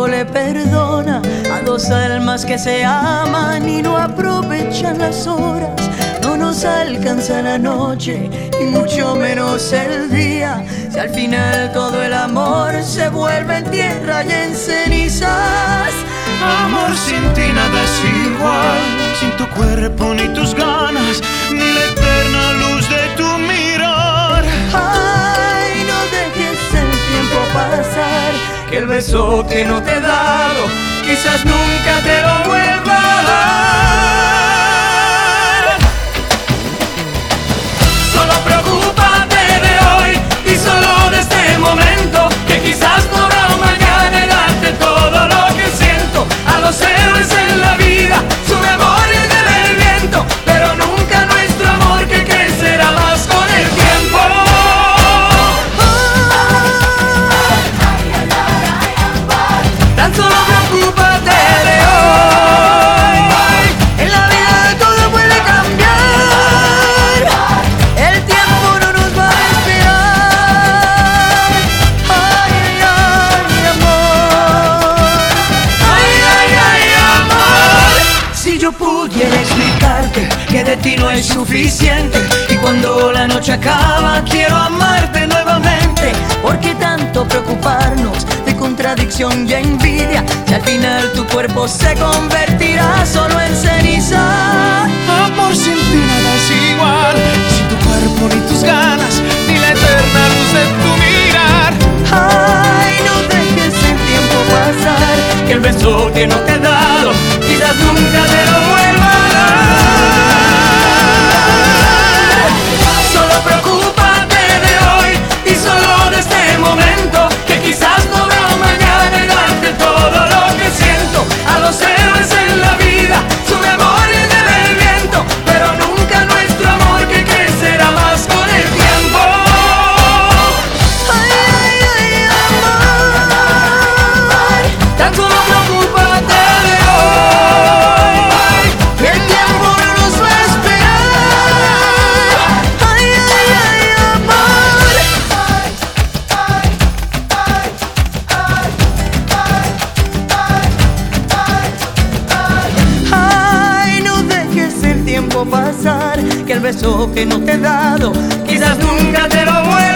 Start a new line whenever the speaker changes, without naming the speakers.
le perdona a dos almas que se aman y no aprovechan las horas. No nos alcanza la noche y mucho menos el día, si al final todo el amor se vuelve en tierra y en cenizas.
Amor, sin ti nada es igual, sin tu cuerpo ni tus ganas, ni la eterna luz de tu mirar.
Ay, no dejes el tiempo pasar, que el beso que no te he dado quizás nunca te lo vuelva a dar.
Solo preocúpate de hoy y solo de este momento, que quizás no habrá un mañana y darte todo lo que siento. A los héroes en la vida su memoria lleva el viento, pero nunca nuestro amor, que crecerá más con el tiempo.
Tan solo preocúpate de hoy. En la vida todo puede cambiar, el tiempo no nos va a esperar. Ay, ay, amor. Ay, ay, ay, amor. Si yo pudiera explicarte que de ti no es suficiente, y cuando la noche acaba quiero amarte nuevamente. ¿Por qué tanto preocuparnos de contradicción y envidia, si al final tu cuerpo se convertirá solo en ceniza?
Amor, sin ti nada es igual, sin tu cuerpo ni tus ganas, ni la eterna luz de tu mirar.
Ay, no dejes el tiempo pasar, que el beso que no te he dado quizás nunca te lo vuelva a dar. Solo preocúpate de hoy y solo de este momento, que quizás no habrá un mañana y darte todo lo que siento. A los héroes en la vida su memoria lleva el viento, pero nunca nuestro amor, que crecerá más con el tiempo. Ay, ay, ay, amor. Tan solo preocúpate de hoy, que el tiempo no nos va a esperar. Ay, ay, ay, amor. Ay, no dejes el tiempo pasar, que el beso que no te he dado quizás nunca te lo vuelva